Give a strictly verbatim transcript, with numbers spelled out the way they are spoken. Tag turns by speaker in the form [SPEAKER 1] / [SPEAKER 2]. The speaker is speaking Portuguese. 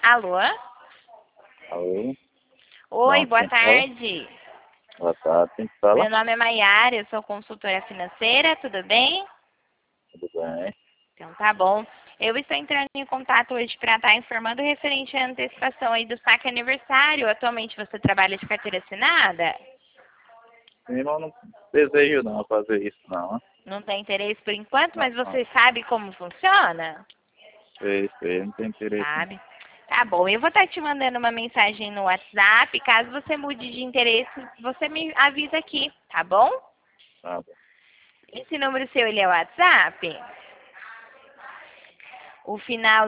[SPEAKER 1] Alô?
[SPEAKER 2] Alô?
[SPEAKER 1] Oi,
[SPEAKER 2] Não,
[SPEAKER 1] boa
[SPEAKER 2] quem fala?
[SPEAKER 1] tarde.
[SPEAKER 2] Boa tarde, quem
[SPEAKER 1] Meu
[SPEAKER 2] fala?
[SPEAKER 1] nome é Maiara, eu sou consultora financeira, tudo bem?
[SPEAKER 2] Tudo bem?
[SPEAKER 1] Então tá bom. Eu estou entrando em contato hoje para estar informando referente à antecipação aí do saque aniversário. Atualmente você trabalha de carteira assinada?
[SPEAKER 2] Sim, mas não desejo não fazer isso não, né?
[SPEAKER 1] Não tem interesse por enquanto,
[SPEAKER 2] Não,
[SPEAKER 1] mas
[SPEAKER 2] não.
[SPEAKER 1] você sabe como funciona?
[SPEAKER 2] Sei, sei, não tem interesse não.
[SPEAKER 1] Sabe? Tá bom, eu vou estar te mandando uma mensagem no WhatsApp. Caso você mude de interesse, você me avisa aqui, tá bom?
[SPEAKER 2] Tá bom.
[SPEAKER 1] Esse número seu, ele é o WhatsApp? O final